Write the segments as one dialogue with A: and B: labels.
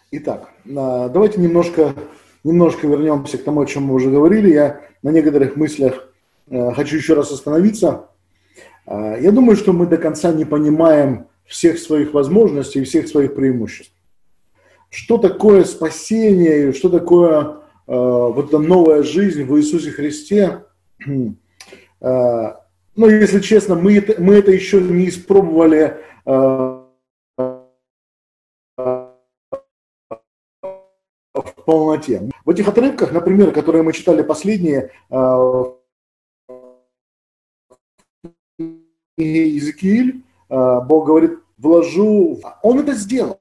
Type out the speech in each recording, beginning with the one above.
A: Итак, давайте немножко вернемся к тому, о чем мы уже говорили. Я на некоторых мыслях хочу еще раз остановиться. Я думаю, что мы до конца не понимаем всех своих возможностей и всех своих преимуществ. Что такое спасение, что такое вот эта новая жизнь в Иисусе Христе? Ну, если честно, мы это еще не испробовали в полноте. В этих отрывках, например, которые мы читали последние, Иезекииль, Бог говорит, вложу, Он это сделал,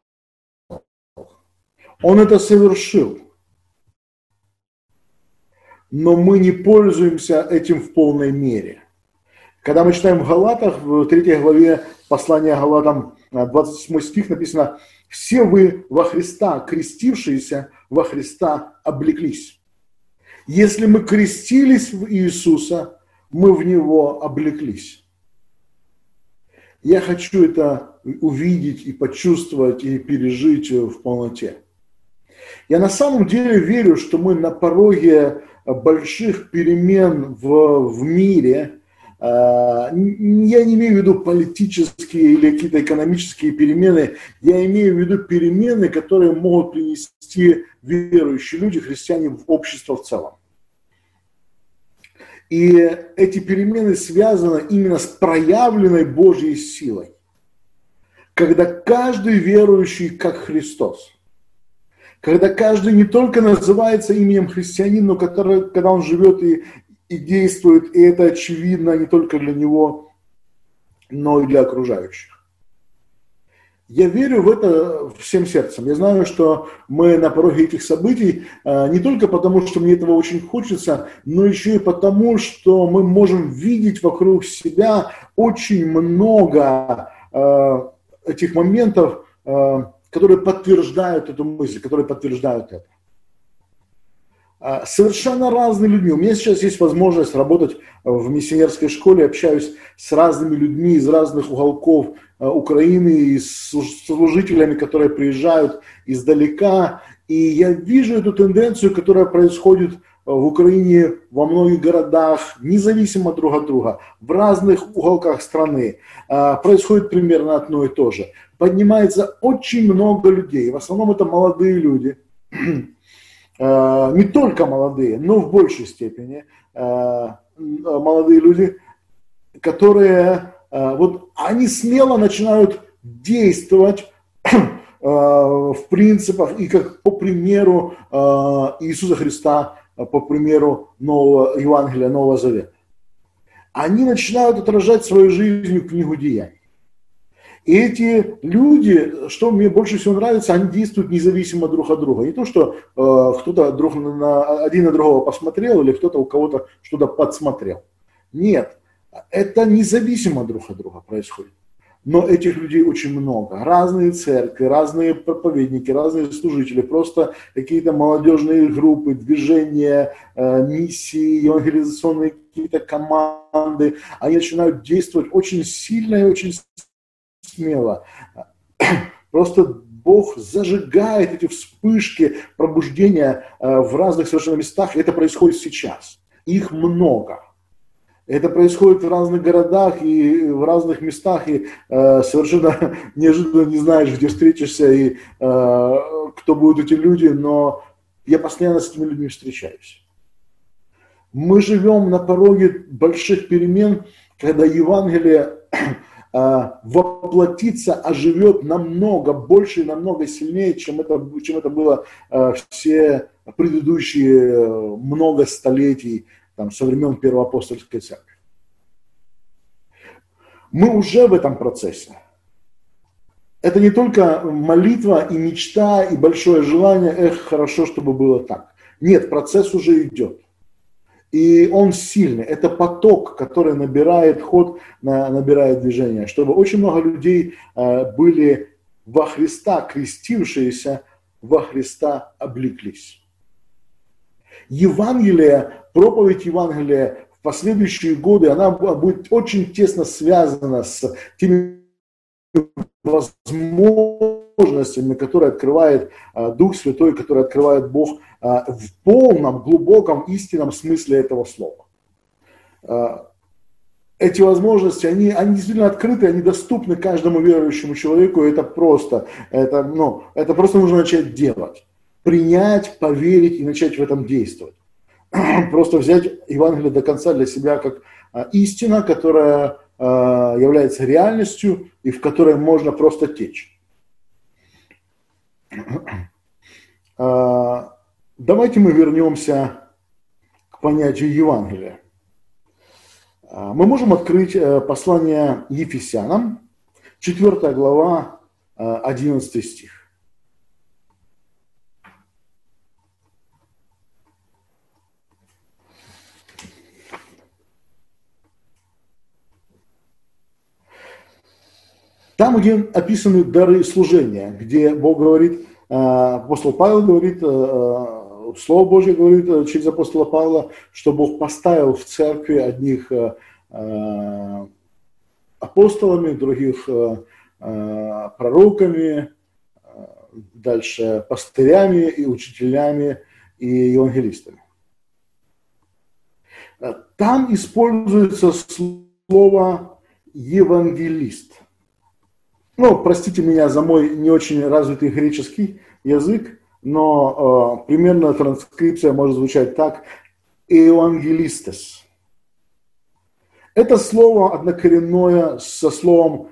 A: Он это совершил, но мы не пользуемся этим в полной мере. Когда мы читаем в Галатах, в 3 главе послания Галатам, 27 стих написано: «Все вы во Христа, крестившиеся во Христа, облеклись». Если мы крестились в Иисуса, мы в Него облеклись. Я хочу это увидеть и почувствовать, и пережить в полноте. Я на самом деле верю, что мы на пороге больших перемен в мире. Я не имею в виду политические или какие-то экономические перемены, я имею в виду перемены, которые могут принести верующие люди, христиане, в общество в целом. И эти перемены связаны именно с проявленной Божьей силой. Когда каждый верующий как Христос, когда каждый не только называется именем христианин, но когда он живет и действует, и это очевидно не только для него, но и для окружающих. Я верю в это всем сердцем. Я знаю, что мы на пороге этих событий не только потому, что мне этого очень хочется, но еще и потому, что мы можем видеть вокруг себя очень много этих моментов, которые подтверждают эту мысль, которые подтверждают это. Совершенно разные людьми. У меня сейчас есть возможность работать в миссионерской школе, общаюсь с разными людьми из разных уголков Украины, и с служителями, которые приезжают издалека. И я вижу эту тенденцию, которая происходит в Украине во многих городах, независимо друг от друга, в разных уголках страны. Происходит примерно одно и то же. Поднимается очень много людей, в основном это молодые люди, не только молодые, но в большей степени молодые люди, которые вот они смело начинают действовать в принципах и как по примеру Иисуса Христа, по примеру Нового Евангелия, Нового Завета. Они начинают отражать своей жизнью книгу Деяний. И эти люди, что мне больше всего нравится, они действуют независимо друг от друга. Не то, что кто-то один на другого посмотрел или кто-то у кого-то что-то подсмотрел. Нет, это независимо друг от друга происходит. Но этих людей очень много. Разные церкви, разные проповедники, разные служители, просто какие-то молодежные группы, движения, миссии, евангелизационные какие-то команды. Они начинают действовать очень сильно и очень смело. Просто Бог зажигает эти вспышки пробуждения в разных совершенно местах. И это происходит сейчас. Их много. Это происходит в разных городах и в разных местах, и совершенно неожиданно не знаешь, где встретишься и кто будут эти люди, но я постоянно с этими людьми встречаюсь. Мы живем на пороге больших перемен, когда Евангелие воплотится, оживет намного больше и намного сильнее, чем это было все предыдущие много столетий, там, со времен Первоапостольской церкви. Мы уже в этом процессе. Это не только молитва и мечта, и большое желание, хорошо, чтобы было так. Нет, процесс уже идет. И он сильный. Это поток, который набирает ход, набирает движение. Чтобы очень много людей были во Христа, крестившиеся, во Христа облеклись. Евангелие, проповедь Евангелия в последующие годы, она будет очень тесно связана с теми возможностями, которые открывает Дух Святой, которые открывает Бог в полном, глубоком, истинном смысле этого слова. Эти возможности, они действительно открыты, они доступны каждому верующему человеку, это просто нужно начать делать. Принять, поверить и начать в этом действовать. Просто взять Евангелие до конца для себя как истина, которая является реальностью и в которой можно просто течь. Давайте мы вернемся к понятию Евангелия. Мы можем открыть послание Ефесянам, 4 глава, 11 стих. Там, где описаны дары служения, где Бог говорит, апостол Павел говорит, Слово Божье говорит через апостола Павла, что Бог поставил в церкви одних апостолами, других пророками, дальше пастырями и учителями и евангелистами. Там используется слово «евангелист». Простите меня за мой не очень развитый греческий язык, но примерно транскрипция может звучать так: «евангелистес». Это слово однокоренное со словом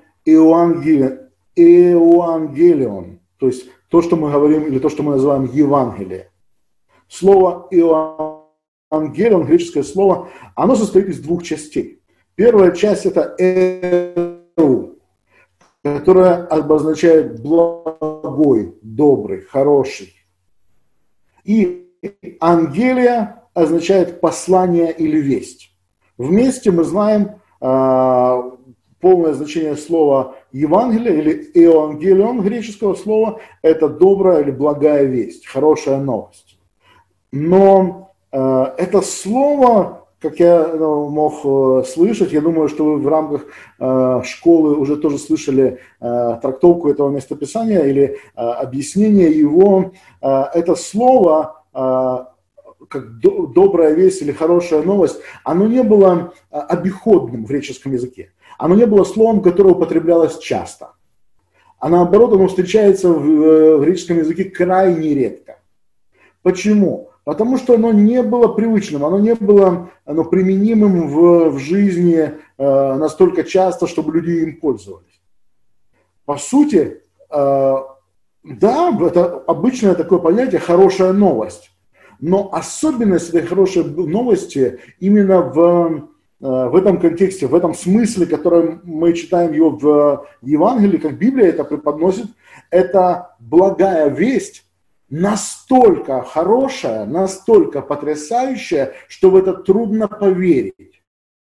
A: «евангелион», то есть то, что мы говорим, или то, что мы называем Евангелие. Слово «евангелион», греческое слово, оно состоит из двух частей. Первая часть – это «эу», которая обозначает благой, добрый, хороший. И «ангелия» означает послание или весть. Вместе мы знаем полное значение слова «Евангелие» или «евангелион» греческого слова – это добрая или благая весть, хорошая новость. Но это слово, как я мог слышать, я думаю, что вы в рамках школы уже тоже слышали трактовку этого местописания или объяснение его. Это слово, как добрая весть или хорошая новость, оно не было обиходным в греческом языке. Оно не было словом, которое употреблялось часто. А наоборот, оно встречается в греческом языке крайне редко. Почему? Потому что оно не было привычным, оно не было применимым в жизни настолько часто, чтобы люди им пользовались. По сути, да, это обычное такое понятие «хорошая новость». Но особенность этой хорошей новости именно в этом контексте, в этом смысле, который мы читаем его в Евангелии, как Библия это преподносит, это благая весть, настолько хорошая, настолько потрясающая, что в это трудно поверить.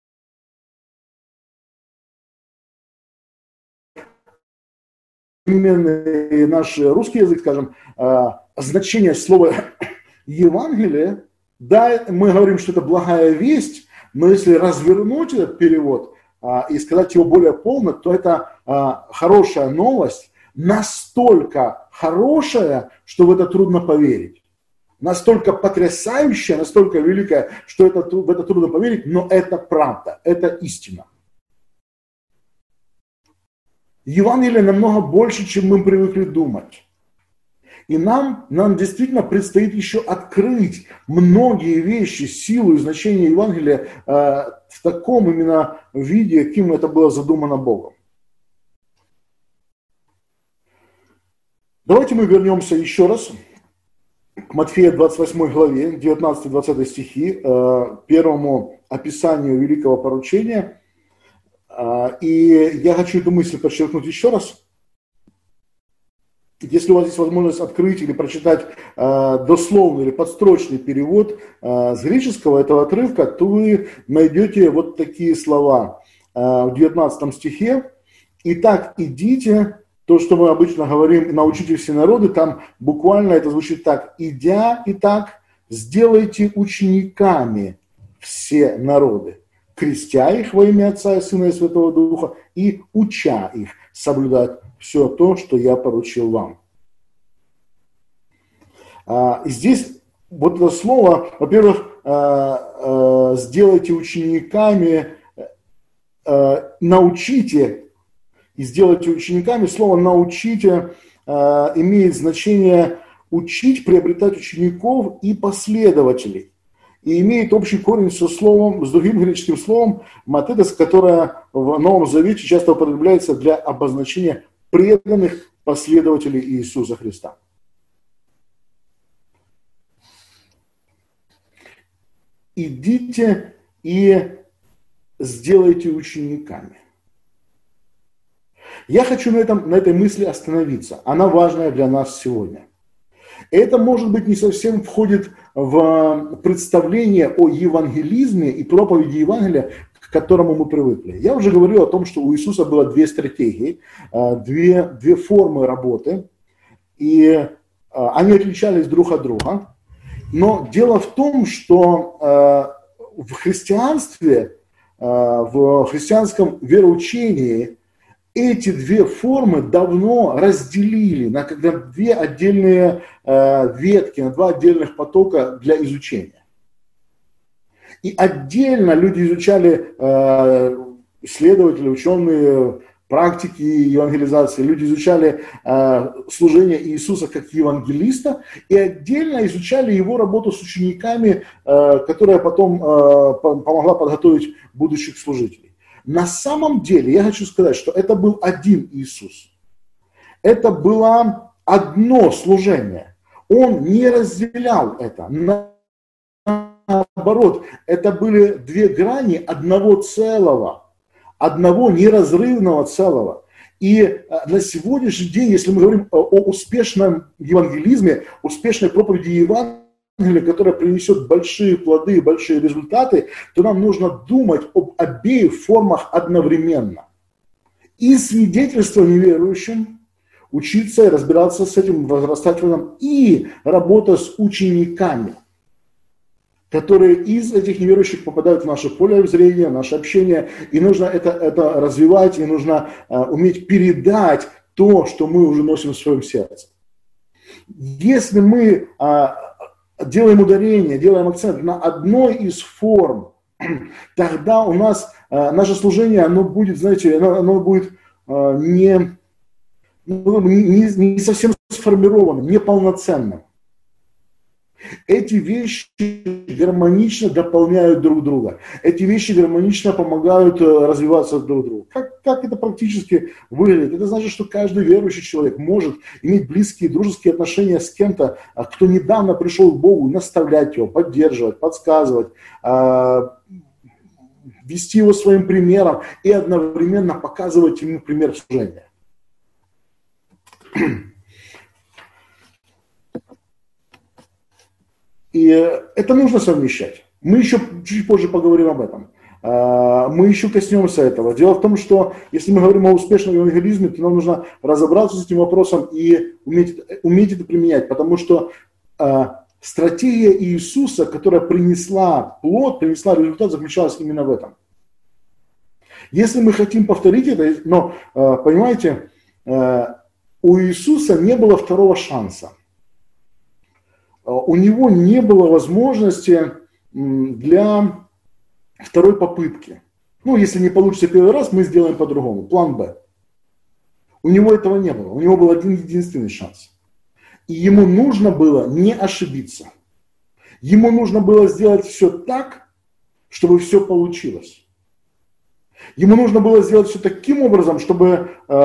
A: Именно наш русский язык, скажем, значение слова «Евангелие», да, мы говорим, что это благая весть, но если развернуть этот перевод и сказать его более полно, то это хорошая новость, настолько хорошая, что в это трудно поверить. Настолько потрясающая, настолько великая, что в это трудно поверить, но это правда, это истина. Евангелие намного больше, чем мы привыкли думать. И нам действительно предстоит еще открыть многие вещи, силу и значение Евангелия в таком именно виде, каким это было задумано Богом. Давайте мы вернемся еще раз к Матфея 28 главе, 19-20 стихи, первому описанию великого поручения. И я хочу эту мысль подчеркнуть еще раз. Если у вас есть возможность открыть или прочитать дословный или подстрочный перевод с греческого этого отрывка, то вы найдете вот такие слова в 19 стихе. «Итак, идите», то, что мы обычно говорим, «научите все народы», там буквально это звучит так: «Идя, итак, сделайте учениками все народы, крестя их во имя Отца и Сына и Святого Духа, и уча их соблюдать все то, что я поручил вам. И здесь вот это слово, во-первых, сделайте учениками, научите, и сделайте учениками, слово научите имеет значение учить, приобретать учеников и последователей. И имеет общий корень со словом, с другим греческим словом матедес, которое в Новом Завете часто употребляется для обозначения преданных последователей Иисуса Христа. Идите и сделайте учениками. Я хочу на этой мысли остановиться. Она важная для нас сегодня. Это, может быть, не совсем входит в представление о евангелизме и проповеди Евангелия, к которому мы привыкли. Я уже говорил о том, что у Иисуса было две стратегии, две формы работы, и они отличались друг от друга. Но дело в том, что в христианстве, в христианском вероучении эти две формы давно разделили на две отдельные ветки, на два отдельных потока для изучения. И отдельно люди изучали, исследователи, ученые, практики евангелизации, люди изучали служение Иисуса как евангелиста и отдельно изучали его работу с учениками, которая потом помогла подготовить будущих служителей. На самом деле, я хочу сказать, что это был один Иисус. Это было одно служение. Он не разделял это. Наоборот, это были две грани одного целого, одного неразрывного целого. И на сегодняшний день, если мы говорим о успешном евангелизме, успешной проповеди Евангелия, которая принесет большие плоды и большие результаты, то нам нужно думать об обеих формах одновременно. И свидетельство неверующим, учиться и разбираться с этим, возрастать в этом, и работа с учениками, которые из этих неверующих попадают в наше поле зрения, в наше общение, и нужно это развивать, и нужно уметь передать то, что мы уже носим в своем сердце. Если мы делаем ударение, делаем акцент на одной из форм, тогда у нас наше служение, оно будет, знаете, оно будет не совсем сформированным, неполноценным. Эти вещи гармонично дополняют друг друга. Эти вещи гармонично помогают развиваться друг другу. Как это практически выглядит? Это значит, что каждый верующий человек может иметь близкие, дружеские отношения с кем-то, кто недавно пришел к Богу, и наставлять его, поддерживать, подсказывать, вести его своим примером и одновременно показывать ему пример служения. И это нужно совмещать. Мы еще чуть позже поговорим об этом. Мы еще коснемся этого. Дело в том, что если мы говорим о успешном евангелизме, то нам нужно разобраться с этим вопросом и уметь это применять. Потому что стратегия Иисуса, которая принесла плод, принесла результат, заключалась именно в этом. Если мы хотим повторить это, но, понимаете, у Иисуса не было второго шанса. У него не было возможности для второй попытки. Ну, если не получится первый раз, мы сделаем по-другому. План Б. У него этого не было. У него был один единственный шанс. И ему нужно было не ошибиться. Ему нужно было сделать все так, чтобы все получилось. Ему нужно было сделать все таким образом, чтобы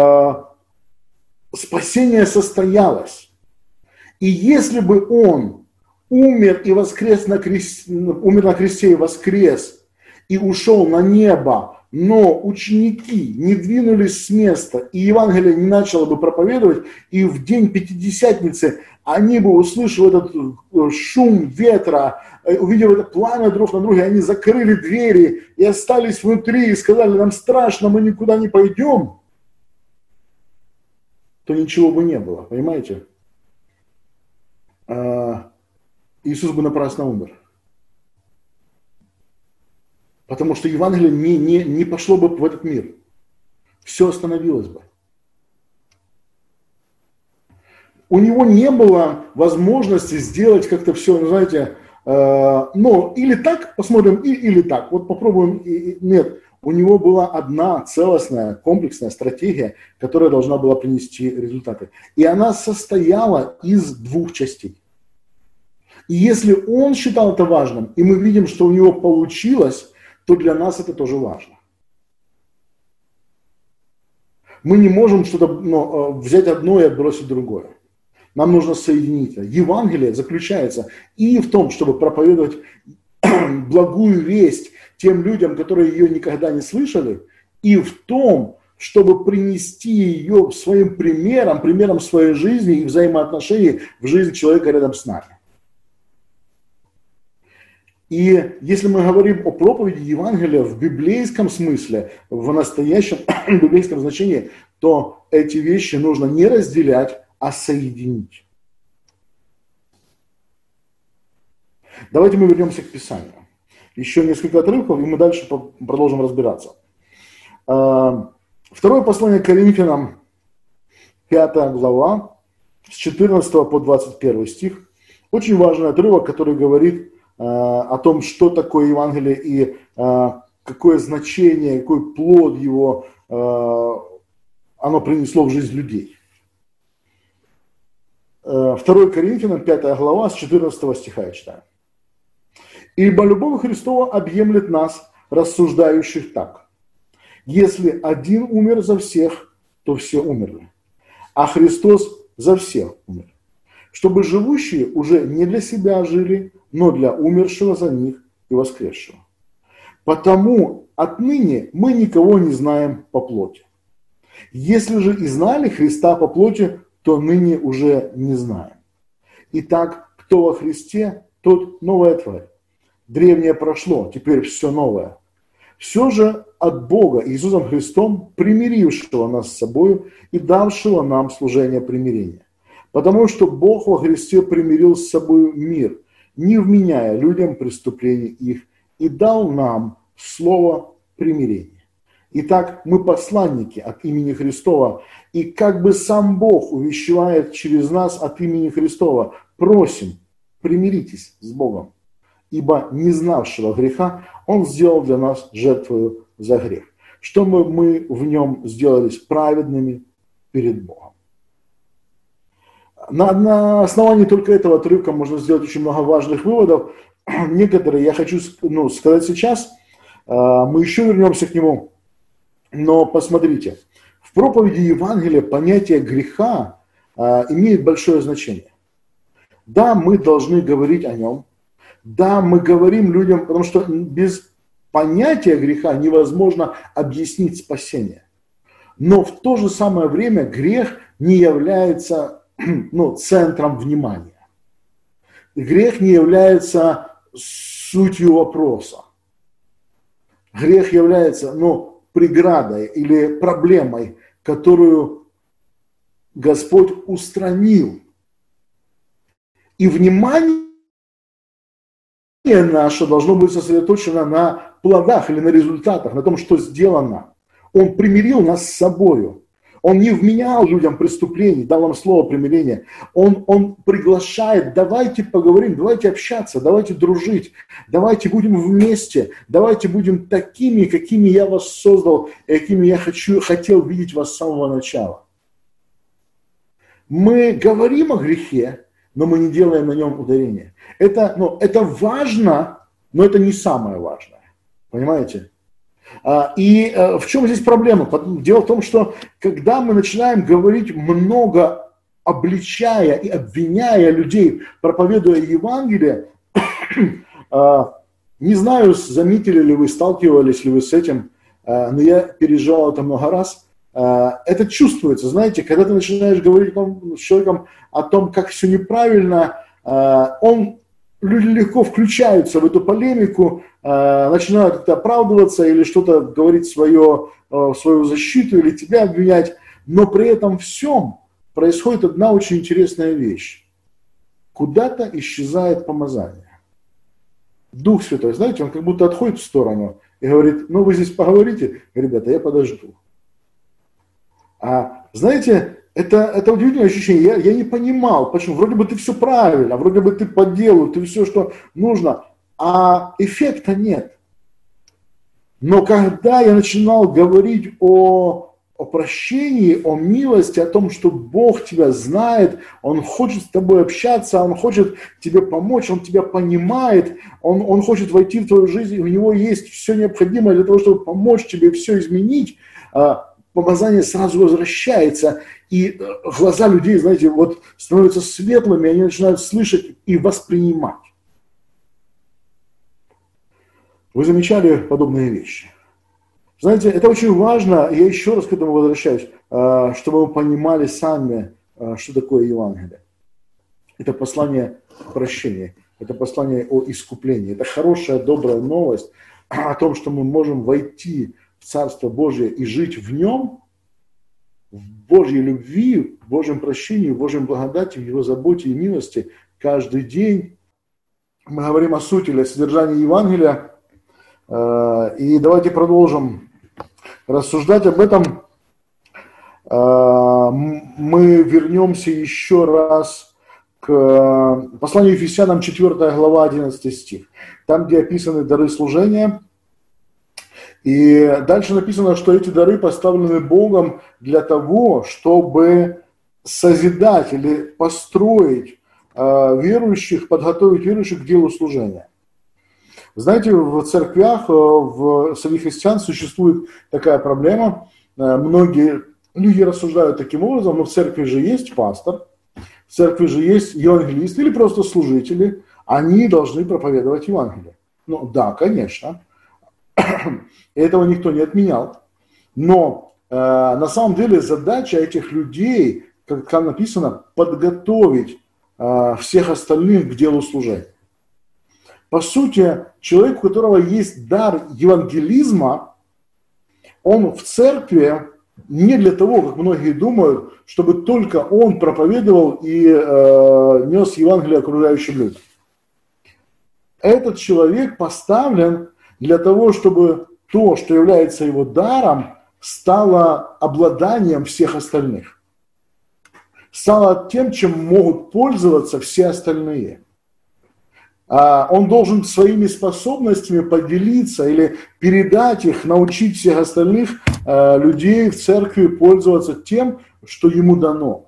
A: спасение состоялось. И если бы он умер и воскрес умер на кресте и воскрес, и ушел на небо, но ученики не двинулись с места, и Евангелие не начало бы проповедовать, и в день Пятидесятницы они бы, услышав этот шум ветра, увидев это пламя друг на друге, они закрыли двери и остались внутри, и сказали: нам страшно, мы никуда не пойдем, то ничего бы не было, понимаете? Иисус бы напрасно умер. Потому что Евангелие не пошло бы в этот мир. Все остановилось бы. у него не было возможности сделать как-то все, ну, знаете, но или так посмотрим, или так. Вот попробуем. Нет, у него была одна целостная, комплексная стратегия, которая должна была принести результаты. И она состояла из двух частей. И если он считал это важным, и мы видим, что у него получилось, то для нас это тоже важно. Мы не можем что-то взять одно и отбросить другое. Нам нужно соединить. Евангелие заключается и в том, чтобы проповедовать благую весть тем людям, которые ее никогда не слышали, и в том, чтобы принести ее своим примером своей жизни и взаимоотношений в жизнь человека рядом с нами. И если мы говорим о проповеди Евангелия в библейском смысле, в настоящем библейском значении, то эти вещи нужно не разделять, а соединить. Давайте мы вернемся к Писанию. Еще несколько отрывков, и мы дальше продолжим разбираться. Второе послание к Коринфянам, 5 глава, с 14 по 21 стих. Очень важный отрывок, который говорит о том, что такое Евангелие и какое значение, какой плод его оно принесло в жизнь людей. 2 Коринфянам, 5 глава, с 14 стиха я читаю. «Ибо любовь Христова объемлет нас, рассуждающих так. Если один умер за всех, то все умерли, а Христос за всех умер, чтобы живущие уже не для себя жили, но для умершего за них и воскресшего. Потому отныне мы никого не знаем по плоти. Если же и знали Христа по плоти, то ныне уже не знаем. Итак, кто во Христе, тот новая тварь. Древнее прошло, теперь все новое. Все же от Бога Иисусом Христом, примирившего нас с собой и давшего нам служение примирения. Потому что Бог во Христе примирил с собой мир, не вменяя людям преступлений их, и дал нам слово примирения. Итак, мы посланники от имени Христова, и как бы сам Бог увещевает через нас от имени Христова, просим, примиритесь с Богом, ибо не знавшего греха Он сделал для нас жертвою за грех, чтобы мы в нем сделались праведными перед Богом. На основании только этого отрывка можно сделать очень много важных выводов. Некоторые я хочу сказать сейчас, мы еще вернемся к нему. Но посмотрите, в проповеди Евангелия понятие греха имеет большое значение. Да, мы должны говорить о нем. Да, мы говорим людям, потому что без понятия греха невозможно объяснить спасение. Но в то же самое время грех не является центром внимания. Грех не является сутью вопроса. Грех является, преградой или проблемой, которую Господь устранил. И внимание наше должно быть сосредоточено на плодах или на результатах, на том, что сделано. Он примирил нас с собою. Он не вменял людям преступлений, дал нам слово примирения. Он приглашает, давайте поговорим, давайте общаться, давайте дружить, давайте будем вместе, давайте будем такими, какими я вас создал, и какими я хотел видеть вас с самого начала. Мы говорим о грехе, но мы не делаем на нем ударения. Это важно, но это не самое важное. Понимаете? И в чем здесь проблема? Дело в том, что когда мы начинаем говорить много, обличая и обвиняя людей, проповедуя Евангелие, не знаю, заметили ли вы, сталкивались ли вы с этим, но я переживал это много раз. Это чувствуется, знаете, когда ты начинаешь говорить с человеком о том, как все неправильно, люди легко включаются в эту полемику, начинают как-то оправдываться или что-то говорить свою защиту или тебя обвинять, но при этом всем происходит одна очень интересная вещь. Куда-то исчезает помазание. Дух Святой, знаете, он как будто отходит в сторону и говорит, вы здесь поговорите, ребята, я подожду. А знаете, Это удивительное ощущение. Я не понимал, почему. Вроде бы ты все правильно, вроде бы ты по делу, ты все, что нужно, а эффекта нет. Но когда я начинал говорить о прощении, о милости, о том, что Бог тебя знает, Он хочет с тобой общаться, Он хочет тебе помочь, Он тебя понимает, Он хочет войти в твою жизнь, и у Него есть все необходимое для того, чтобы помочь тебе все изменить, помазание сразу возвращается, и глаза людей, знаете, вот становятся светлыми, они начинают слышать и воспринимать. Вы замечали подобные вещи? Знаете, это очень важно, я еще раз к этому возвращаюсь, чтобы мы понимали сами, что такое Евангелие. Это послание прощения, это послание о искуплении, это хорошая, добрая новость о том, что мы можем войти в Царство Божие и жить в нем, в Божьей любви, в Божьем прощении, в Божьем благодати, в Его заботе и милости каждый день. Мы говорим о сути или о содержании Евангелия. И давайте продолжим рассуждать об этом. Мы вернемся еще раз к посланию Ефесянам, 4 глава, 11 стих. Там, где описаны дары служения. И дальше написано, что эти дары поставлены Богом для того, чтобы созидать или построить верующих, подготовить верующих к делу служения. Знаете, в церквях, среди христиан существует такая проблема. Многие люди рассуждают таким образом, но в церкви же есть пастор, в церкви же есть евангелисты или просто служители, они должны проповедовать Евангелие. Ну да, конечно, этого никто не отменял, но на самом деле задача этих людей, как там написано, подготовить всех остальных к делу служения. По сути, человек, у которого есть дар евангелизма, он в церкви не для того, как многие думают, чтобы только он проповедовал и нес Евангелие окружающим людям. Этот человек поставлен для того, чтобы то, что является его даром, стало обладанием всех остальных. Стало тем, чем могут пользоваться все остальные. Он должен своими способностями поделиться или передать их, научить всех остальных людей в церкви пользоваться тем, что ему дано.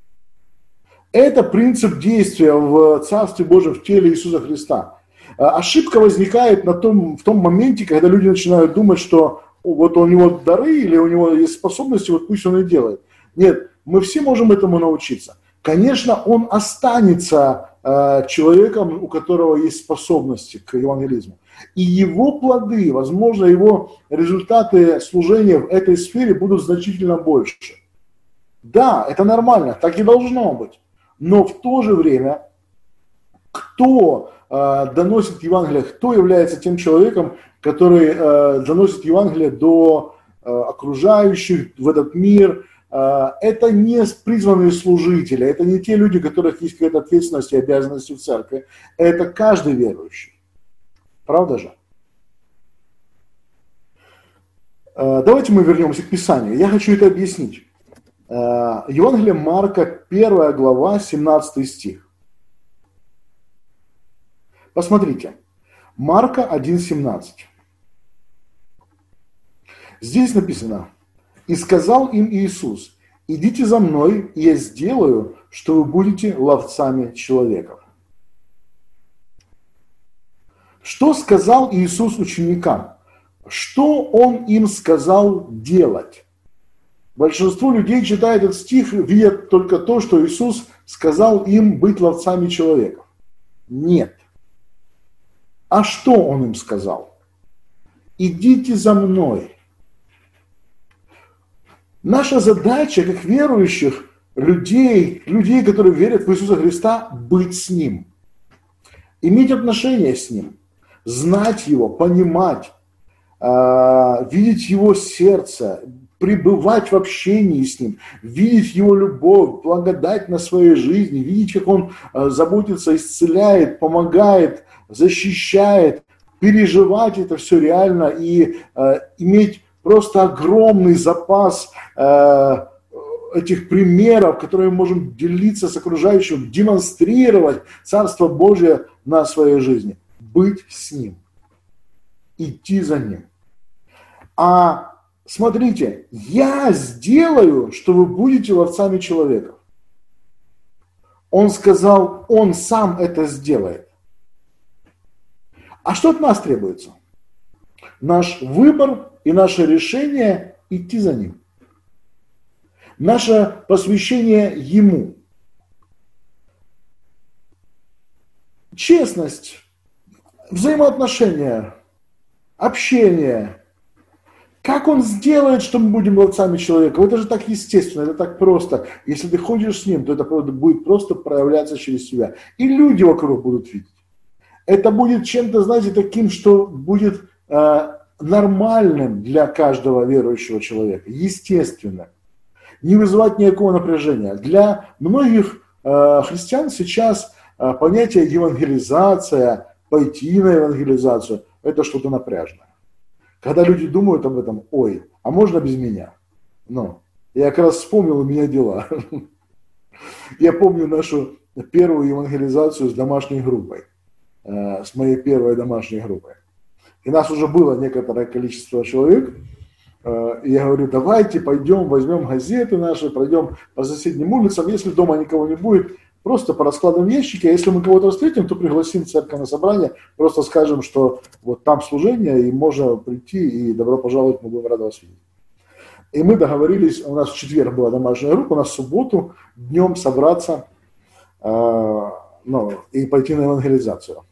A: Это принцип действия в Царстве Божьем в теле Иисуса Христа. Ошибка возникает в том моменте, когда люди начинают думать, что вот у него дары или у него есть способности, вот пусть он и делает. Нет, мы все можем этому научиться. Конечно, он останется человеком, у которого есть способности к евангелизму. И его плоды, возможно, его результаты служения в этой сфере будут значительно больше. Да, это нормально, так и должно быть. Но в то же время, кто доносит Евангелие, кто является тем человеком, который доносит Евангелие до окружающих, в этот мир, это не призванные служители, это не те люди, у которых есть какая-то ответственность и обязанности в церкви. Это каждый верующий. Правда же? Давайте мы вернемся к Писанию. Я хочу это объяснить. Евангелие Марка, 1 глава, 17 стих. Посмотрите. Марка 1,17. Здесь написано: «И сказал им Иисус: идите за мной, и я сделаю, что вы будете ловцами человеков». Что сказал Иисус ученикам? Что Он им сказал делать? Большинство людей, читая этот стих, видят только то, что Иисус сказал им быть ловцами человеков. Нет. А что Он им сказал? Идите за мной. Наша задача, как верующих людей, которые верят в Иисуса Христа, быть с Ним. Иметь отношения с Ним. Знать Его, понимать, видеть Его сердце, пребывать в общении с Ним, видеть Его любовь, благодать на своей жизни, видеть, как Он заботится, исцеляет, помогает, защищает, переживать это все реально и иметь просто огромный запас этих примеров, которые мы можем делиться с окружающим, демонстрировать Царство Божие на своей жизни. Быть с Ним. Идти за Ним. А смотрите, я сделаю, что вы будете ловцами человеков. Он сказал, он сам это сделает. А что от нас требуется? Наш выбор и наше решение идти за Ним. Наше посвящение Ему. Честность, взаимоотношения, общение. Как Он сделает, что мы будем ловцами человека? Это же так естественно, это так просто. Если ты ходишь с Ним, то это будет просто проявляться через тебя. И люди вокруг будут видеть. Это будет чем-то, знаете, таким, что будет нормальным для каждого верующего человека. Естественно. Не вызывать никакого напряжения. Для многих христиан сейчас понятие евангелизация, пойти на евангелизацию, это что-то напряжное. Когда люди думают об этом, ой, а можно без меня? Ну, я как раз вспомнил, у меня дела. Я помню нашу первую евангелизацию с домашней группой, с моей первой домашней группой. И нас уже было некоторое количество человек. И я говорю, давайте пойдем, возьмем газеты наши, пройдем по соседним улицам. Если дома никого не будет, просто пораскладываем ящики. А если мы кого-то встретим, то пригласим церковь на собрание. Просто скажем, что вот там служение, и можно прийти, и добро пожаловать, мы будем рады вас видеть. И мы договорились, у нас в четверг была домашняя группа, у нас в субботу днем собраться и пойти на евангелизацию.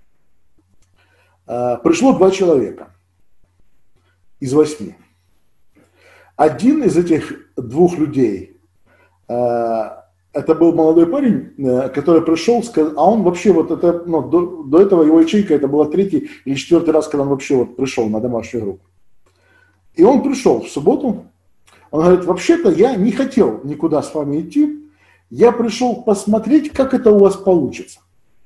A: Пришло 2 человека из 8. Один из этих 2 людей, это был молодой парень, который пришел, а он вообще вот это, до этого его ячейка, это было 3-й или 4-й раз, когда он вообще вот пришел на домашнюю группу. И он пришел в субботу, он говорит, вообще-то я не хотел никуда с вами идти, я пришел посмотреть, как это у вас получится.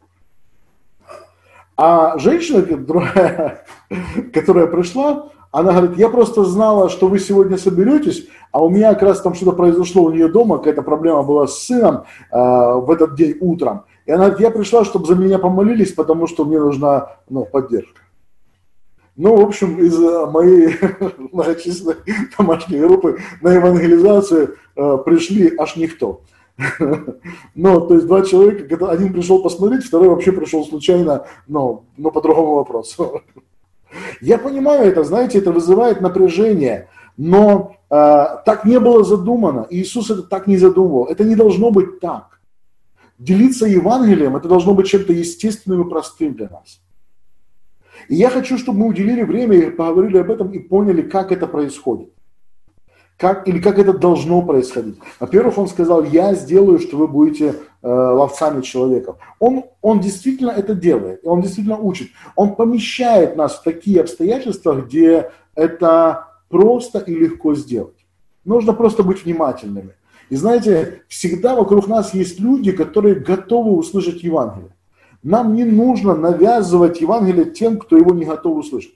A: А женщина, другая, которая пришла, она говорит, я просто знала, что вы сегодня соберетесь, а у меня как раз там что-то произошло у нее дома, какая-то проблема была с сыном в этот день утром. И она говорит, я пришла, чтобы за меня помолились, потому что мне нужна поддержка. Ну, в общем, из моей многочисленной домашней группы на евангелизацию пришли аж никто. То есть 2 человека, один пришел посмотреть, второй вообще пришел случайно, но по другому вопросу. Я понимаю это, знаете, это вызывает напряжение, но так не было задумано. Иисус это так не задумывал. Это не должно быть так. Делиться Евангелием, это должно быть чем-то естественным и простым для нас. И я хочу, чтобы мы уделили время и поговорили об этом и поняли, как это происходит. Как это должно происходить. Во-первых, он сказал, я сделаю, что вы будете ловцами человеков. Он действительно это делает, он действительно учит. Он помещает нас в такие обстоятельства, где это просто и легко сделать. Нужно просто быть внимательными. И знаете, всегда вокруг нас есть люди, которые готовы услышать Евангелие. Нам не нужно навязывать Евангелие тем, кто его не готов услышать.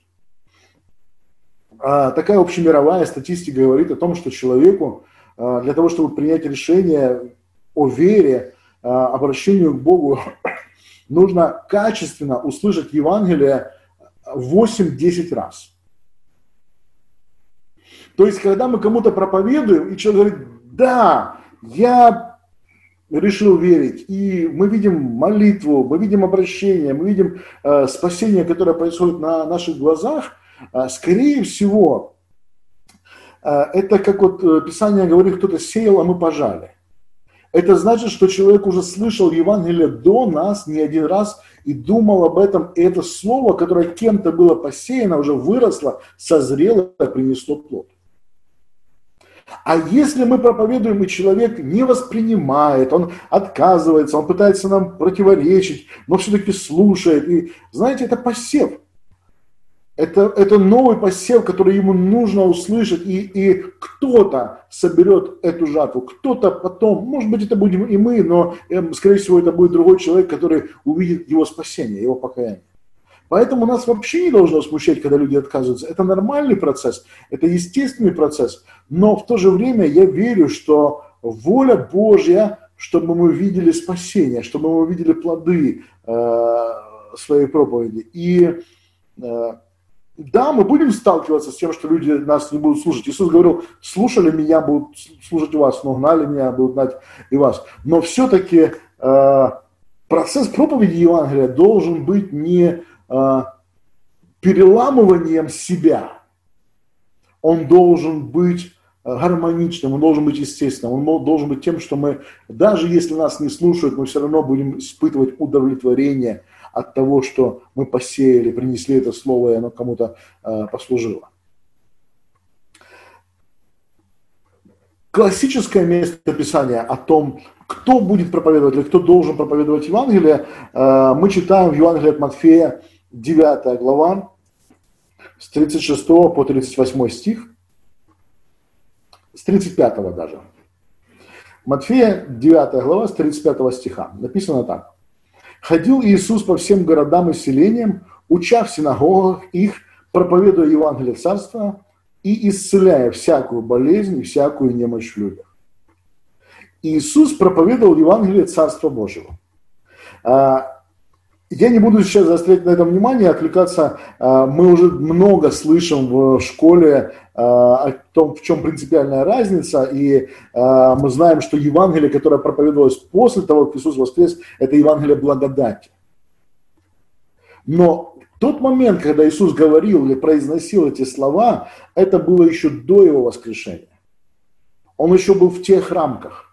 A: Такая общемировая статистика говорит о том, что человеку для того, чтобы принять решение о вере, обращению к Богу, нужно качественно услышать Евангелие 8-10 раз. То есть, когда мы кому-то проповедуем, и человек говорит, да, я решил верить, и мы видим молитву, мы видим обращение, мы видим спасение, которое происходит на наших глазах, скорее всего, это как вот Писание говорит, кто-то сеял, а мы пожали. Это значит, что человек уже слышал Евангелие до нас не один раз и думал об этом, и это слово, которое кем-то было посеяно, уже выросло, созрело, принесло плод. А если мы проповедуем, и человек не воспринимает, он отказывается, он пытается нам противоречить, но все-таки слушает, и знаете, это посев. Это новый посев, который ему нужно услышать, и кто-то соберет эту жатву, кто-то потом, может быть, это будем и мы, но, скорее всего, это будет другой человек, который увидит его спасение, его покаяние. Поэтому нас вообще не должно смущать, когда люди отказываются. Это нормальный процесс, это естественный процесс, но в то же время я верю, что воля Божья, чтобы мы видели спасение, чтобы мы видели плоды своей проповеди. И да, мы будем сталкиваться с тем, что люди нас не будут слушать. Иисус говорил, слушали меня, будут слушать вас, но гнали меня, будут гнать и вас. Но все-таки процесс проповеди Евангелия должен быть не переламыванием себя. Он должен быть гармоничным, он должен быть естественным, он должен быть тем, что мы, даже если нас не слушают, мы все равно будем испытывать удовлетворение от того, что мы посеяли, принесли это слово, и оно кому-то послужило. Классическое местописание о том, кто будет проповедовать или кто должен проповедовать Евангелие, мы читаем в Евангелии от Матфея, 9 глава, с 36 по 38 стих, с 35 даже. Матфея, 9 глава, с 35 стиха. Написано так. «Ходил Иисус по всем городам и селениям, уча в синагогах их, проповедуя Евангелие Царства и исцеляя всякую болезнь и всякую немощь в людях». Иисус проповедовал Евангелие Царства Божьего. Я не буду сейчас заострять на этом внимание, отвлекаться. Мы уже много слышим в школе о том, в чем принципиальная разница, и мы знаем, что Евангелие, которое проповедовалось после того, как Иисус воскрес, это Евангелие благодати. Но тот момент, когда Иисус говорил или произносил эти слова, это было еще до Его воскрешения. Он еще был в тех рамках.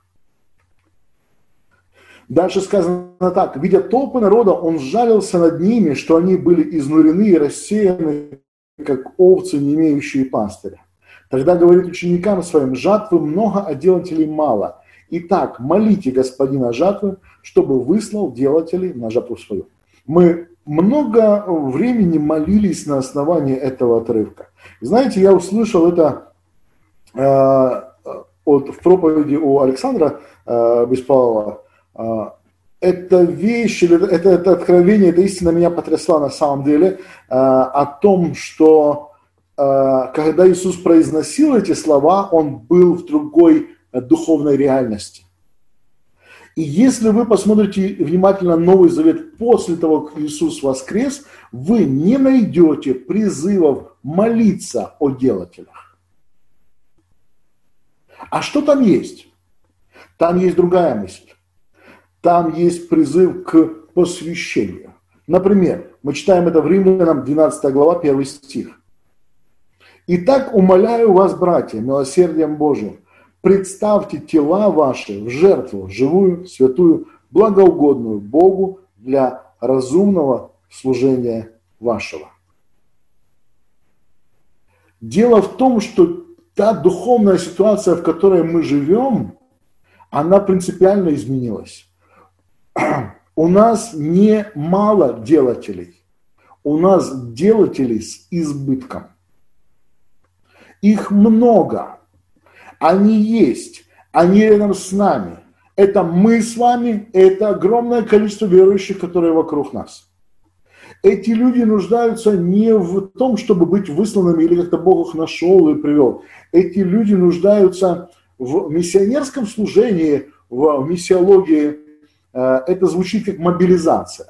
A: Дальше сказано так. Видя толпы народа, он сжалился над ними, что они были изнурены и рассеяны, как овцы, не имеющие пастыря. Тогда говорит ученикам своим: жатвы много, а делателей мало. Итак, молите Господина жатвы, чтобы выслал делателей на жатву свою. Мы много времени молились на основании этого отрывка. Знаете, я услышал это в проповеди у Александра Беспалова. Эта вещь, это откровение, эта истина меня потрясла на самом деле о том, что когда Иисус произносил эти слова, Он был в другой духовной реальности. И если вы посмотрите внимательно Новый Завет после того, как Иисус воскрес, вы не найдете призывов молиться о делателях. А что там есть? Там есть другая мысль. Там есть призыв к посвящению. Например, мы читаем это в Римлянам, 12 глава, 1 стих. «Итак, умоляю вас, братья, милосердием Божиим, представьте тела ваши в жертву, живую, святую, благоугодную Богу для разумного служения вашего». Дело в том, что та духовная ситуация, в которой мы живем, она принципиально изменилась. У нас не мало делателей, у нас делателей с избытком. Их много, они есть, они рядом с нами. Это мы с вами, это огромное количество верующих, которые вокруг нас. Эти люди нуждаются не в том, чтобы быть высланными или как-то Бог их нашел и привел. Эти люди нуждаются в миссионерском служении, в миссиологии. Это звучит как мобилизация.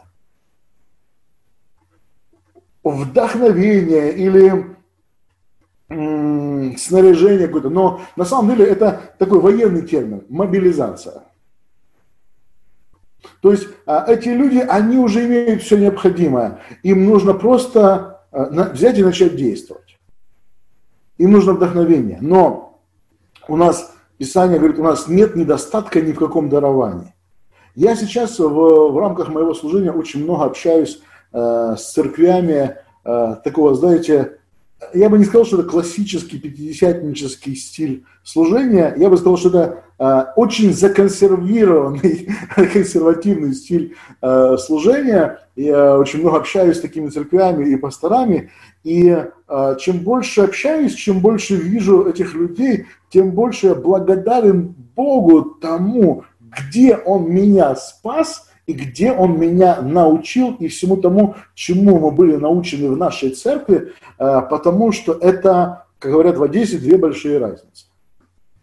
A: Вдохновение или снаряжение какое-то. Но на самом деле это такой военный термин – мобилизация. То есть эти люди, они уже имеют все необходимое. Им нужно просто взять и начать действовать. Им нужно вдохновение. Но у нас, Писание говорит, у нас нет недостатка ни в каком даровании. Я сейчас в рамках моего служения очень много общаюсь с церквями такого, знаете, я бы не сказал, что это классический пятидесятнический стиль служения, я бы сказал, что это очень законсервированный, консервативный стиль служения. Я очень много общаюсь с такими церквями и пасторами, и чем больше общаюсь, чем больше вижу этих людей, тем больше я благодарен Богу тому, где Он меня спас и где Он меня научил, и всему тому, чему мы были научены в нашей церкви, потому что это, как говорят в Одессе, две большие разницы.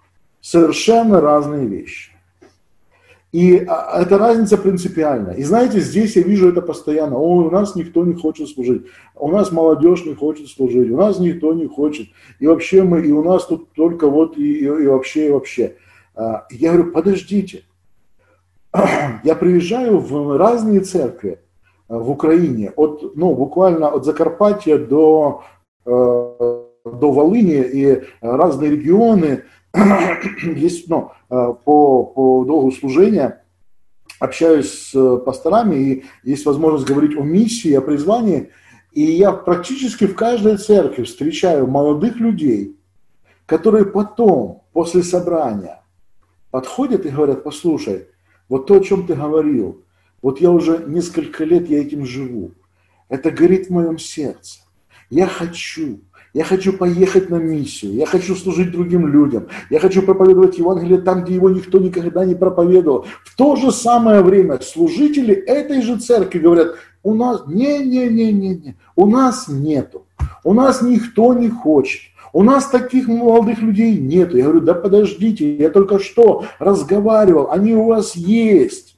A: совершенно разные вещи. И эта разница принципиальна. И знаете, здесь я вижу это постоянно. У нас никто не хочет служить. У нас молодежь не хочет служить. У нас никто не хочет. И вообще и у нас тут только вот и вообще, и вообще. Я говорю, подождите. Я приезжаю в разные церкви в Украине. Буквально от Закарпатья до Волыни и разные регионы. Есть, по долгу служения общаюсь с пасторами, и есть возможность говорить о миссии, о призвании, и я практически в каждой церкви встречаю молодых людей, которые потом, после собрания, подходят и говорят, послушай, вот то, о чем ты говорил, вот я уже несколько лет я этим живу, это горит в моем сердце, я хочу поехать на миссию, я хочу служить другим людям, я хочу проповедовать Евангелие там, где его никто никогда не проповедовал. В то же самое время служители этой же церкви говорят, у нас, у нас нету, у нас никто не хочет, у нас таких молодых людей нету. Я говорю, да подождите, я только что разговаривал, они у вас есть.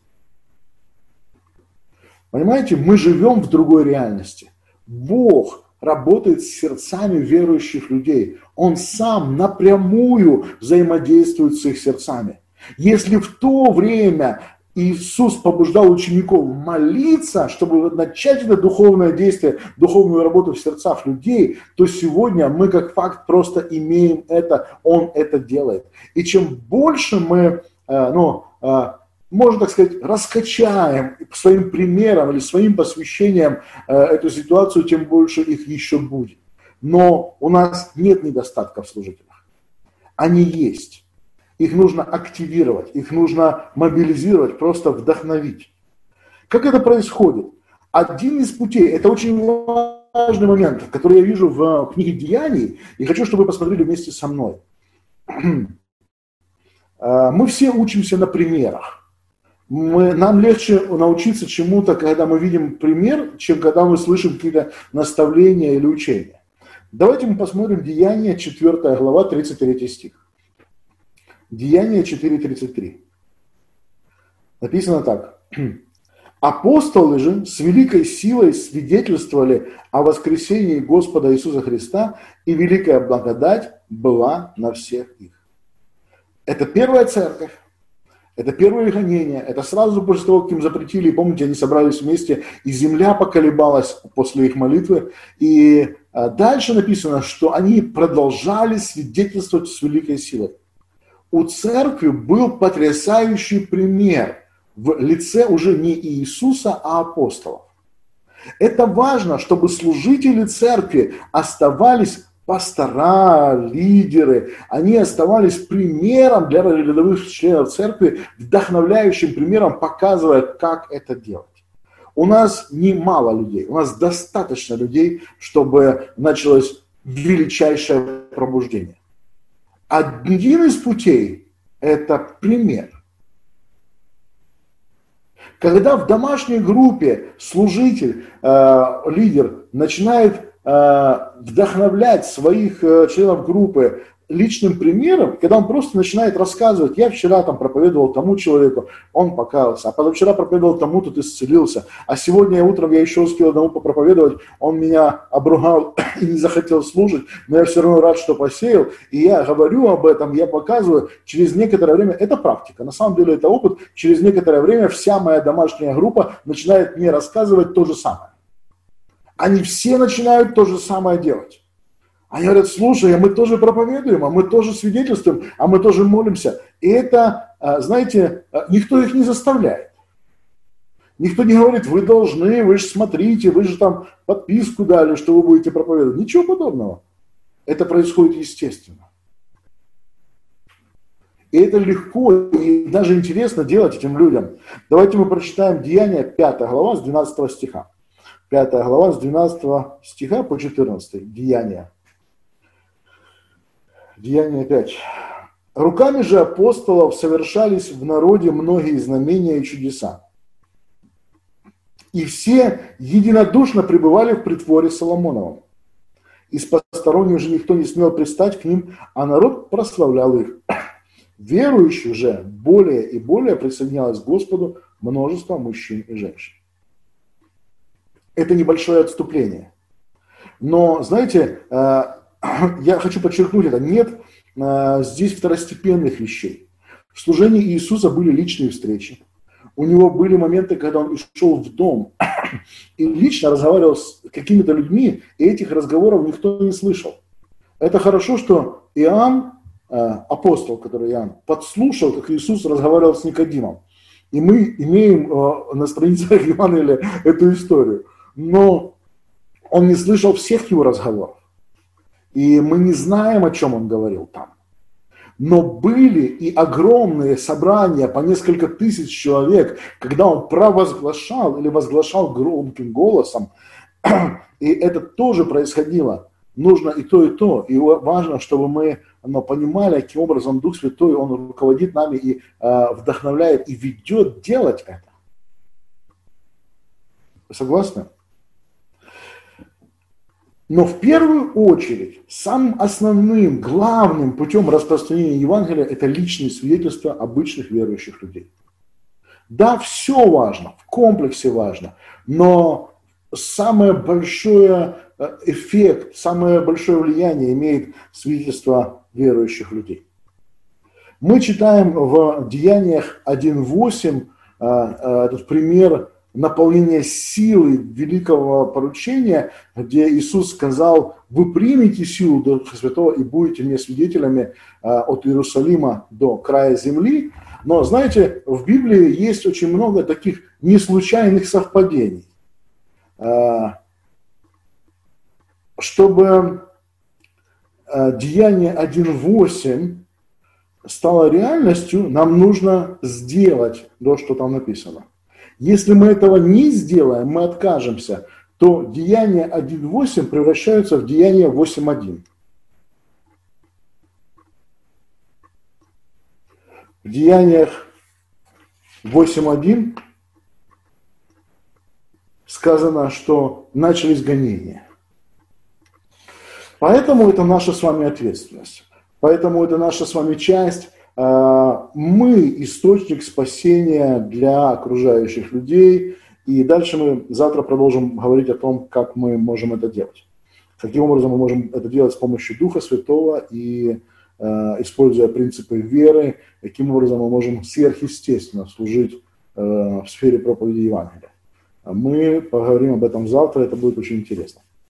A: Понимаете, мы живем в другой реальности. Бог работает с сердцами верующих людей. Он сам напрямую взаимодействует с их сердцами. Если в то время Иисус побуждал учеников молиться, чтобы начать это духовное действие, духовную работу в сердцах людей, то сегодня мы как факт просто имеем это, Он это делает. И чем больше мы, можно так сказать, раскачаем своим примером или своим посвящением эту ситуацию, тем больше их еще будет. Но у нас нет недостатков в служителях. Они есть. Их нужно активировать, их нужно мобилизировать, просто вдохновить. Как это происходит? Один из путей, это очень важный момент, который я вижу в книге «Деяний», и хочу, чтобы вы посмотрели вместе со мной. Мы все учимся на примерах. Нам легче научиться чему-то, когда мы видим пример, чем когда мы слышим какие-то наставления или учения. Давайте мы посмотрим Деяния, 4 глава, 33 стих. Деяния 4:33. Написано так. Апостолы же с великой силой свидетельствовали о воскресении Господа Иисуса Христа, и великая благодать была на всех их. Это первая церковь. Это первое гонение, это сразу после того, как им запретили, помните, они собрались вместе, и земля поколебалась после их молитвы. И дальше написано, что они продолжали свидетельствовать с великой силой. У церкви был потрясающий пример в лице уже не Иисуса, а апостолов. Это важно, чтобы служители церкви оставались пастора, лидеры, они оставались примером для рядовых членов церкви, вдохновляющим примером, показывая, как это делать. У нас немало людей, у нас достаточно людей, чтобы началось величайшее пробуждение. Один из путей – это пример. Когда в домашней группе служитель, лидер начинает вдохновлять своих членов группы личным примером, когда он просто начинает рассказывать, я вчера там проповедовал тому человеку, он покаялся, а позавчера проповедовал тому, тут исцелился, а сегодня утром я еще успел одному попроповедовать, он меня обругал и не захотел служить, но я все равно рад, что посеял, и я говорю об этом, я показываю, через некоторое время, это практика, на самом деле это опыт, через некоторое время вся моя домашняя группа начинает мне рассказывать то же самое. Они все начинают то же самое делать. Они говорят, слушай, а мы тоже проповедуем, а мы тоже свидетельствуем, а мы тоже молимся. И это, знаете, никто их не заставляет. Никто не говорит, вы должны, вы же смотрите, вы же там подписку дали, что вы будете проповедовать. Ничего подобного. Это происходит естественно. И это легко и даже интересно делать этим людям. Давайте мы прочитаем Деяния, 5 глава, с 12 стиха. 5 глава, с 12 стиха по 14. Деяния. Деяния 5. «Руками же апостолов совершались в народе многие знамения и чудеса. И все единодушно пребывали в притворе Соломоновом. Из посторонних же никто не смел пристать к ним, а народ прославлял их. Верующих же более и более присоединялось к Господу множество мужчин и женщин. Это небольшое отступление. Но, знаете, я хочу подчеркнуть это, нет здесь второстепенных вещей. В служении Иисуса были личные встречи. У него были моменты, когда он шел в дом и лично разговаривал с какими-то людьми, и этих разговоров никто не слышал. Это хорошо, что Иоанн, апостол, который Иоанн, подслушал, как Иисус разговаривал с Никодимом. И мы имеем на страницах Евангелия эту историю. Но он не слышал всех его разговоров. И мы не знаем, о чем он говорил там. Но были и огромные собрания по несколько тысяч человек, когда он провозглашал или возглашал громким голосом. И это тоже происходило. Нужно и то, и то. И важно, чтобы мы понимали, каким образом Дух Святой, Он руководит нами и вдохновляет, и ведет делать это. Вы согласны? Но в первую очередь, самым основным, главным путем распространения Евангелия это личные свидетельства обычных верующих людей. Да, все важно, в комплексе важно, но самый большой эффект, самое большое влияние имеет свидетельство верующих людей. Мы читаем в Деяниях 1:8 этот пример наполнения силы великого поручения, где Иисус сказал: вы примете силу Духа Святого и будете мне свидетелями от Иерусалима до края земли. Но, знаете, в Библии есть очень много таких неслучайных совпадений. Чтобы Деяние 1:8 стало реальностью, нам нужно сделать то, что там написано. Если мы этого не сделаем, мы откажемся, то Деяние 1:8 превращаются в Деяние 8:1. В Деяниях 8:1 сказано, что начались гонения. Поэтому это наша с вами ответственность. Поэтому это наша с вами часть. Мы источник спасения для окружающих людей. И дальше мы завтра продолжим говорить о том, как мы можем это делать. Каким образом мы можем это делать с помощью Духа Святого и используя принципы веры, каким образом мы можем сверхъестественно служить в сфере проповеди Евангелия. Мы поговорим об этом завтра, это будет очень интересно.